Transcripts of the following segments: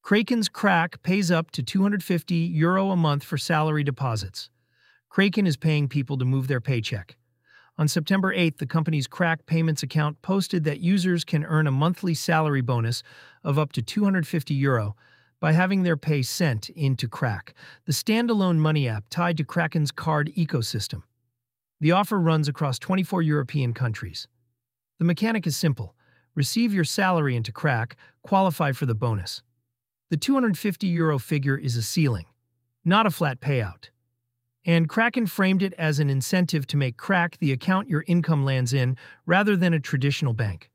Kraken's Crack pays up to €250 a month for salary deposits. Kraken is paying people to move their paycheck. On September 8th, the company's Crack Payments account posted that users can earn a monthly salary bonus of up to €250 by having their pay sent into Crack, the standalone money app tied to Kraken's card ecosystem. The offer runs across 24 European countries. The mechanic is simple. Receive your salary into Crack, qualify for the bonus. The €250 figure is a ceiling, not a flat payout. And Kraken framed it as an incentive to make Crack the account your income lands in rather than a traditional bank.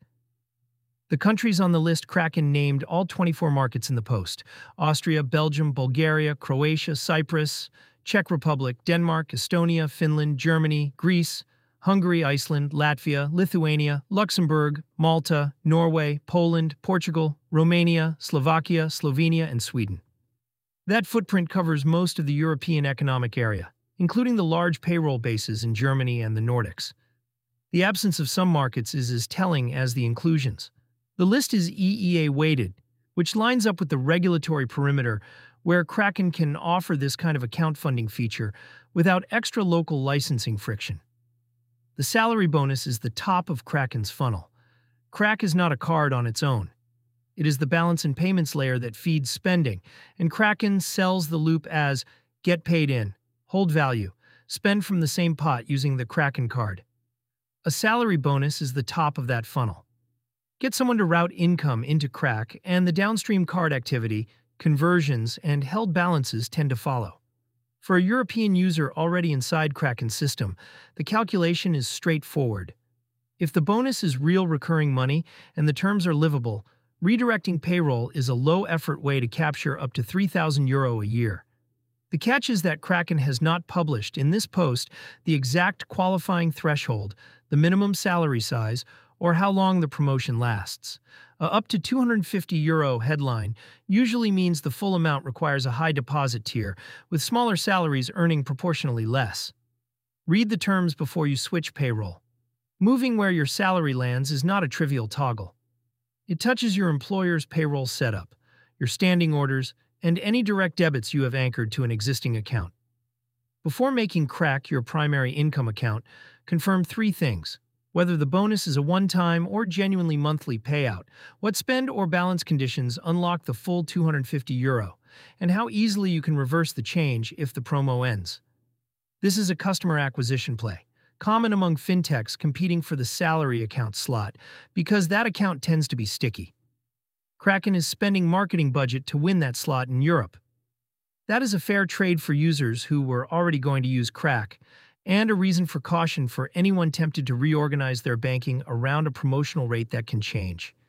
The countries on the list Kraken named all 24 markets in the post: Austria, Belgium, Bulgaria, Croatia, Cyprus, Czech Republic, Denmark, Estonia, Finland, Germany, Greece, Hungary, Iceland, Latvia, Lithuania, Luxembourg, Malta, Norway, Poland, Portugal, Romania, Slovakia, Slovenia, and Sweden. That footprint covers most of the European Economic Area, including the large payroll bases in Germany and the Nordics. The absence of some markets is as telling as the inclusions. The list is EEA-weighted, which lines up with the regulatory perimeter where Kraken can offer this kind of account funding feature without extra local licensing friction. The salary bonus is the top of Kraken's funnel. Crack is not a card on its own. It is the balance and payments layer that feeds spending, and Kraken sells the loop as get paid in, hold value, spend from the same pot using the Kraken card. A salary bonus is the top of that funnel. Get someone to route income into Crack, and the downstream card activity, conversions, and held balances tend to follow. For a European user already inside Kraken's system, the calculation is straightforward. If the bonus is real recurring money and the terms are livable, redirecting payroll is a low-effort way to capture up to €3,000 a year. The catch is that Kraken has not published in this post the exact qualifying threshold, the minimum salary size, or how long the promotion lasts. Up to €250 headline usually means the full amount requires a high deposit tier, with smaller salaries earning proportionally less. Read the terms before you switch payroll. Moving where your salary lands is not a trivial toggle. It touches your employer's payroll setup, your standing orders, and any direct debits you have anchored to an existing account. Before making Crack your primary income account, confirm 3 things: whether the bonus is a one-time or genuinely monthly payout, what spend or balance conditions unlock the full €250, and how easily you can reverse the change if the promo ends. This is a customer acquisition play, common among fintechs competing for the salary account slot, because that account tends to be sticky. Kraken is spending marketing budget to win that slot in Europe. That is a fair trade for users who were already going to use Crack, and a reason for caution for anyone tempted to reorganize their banking around a promotional rate that can change.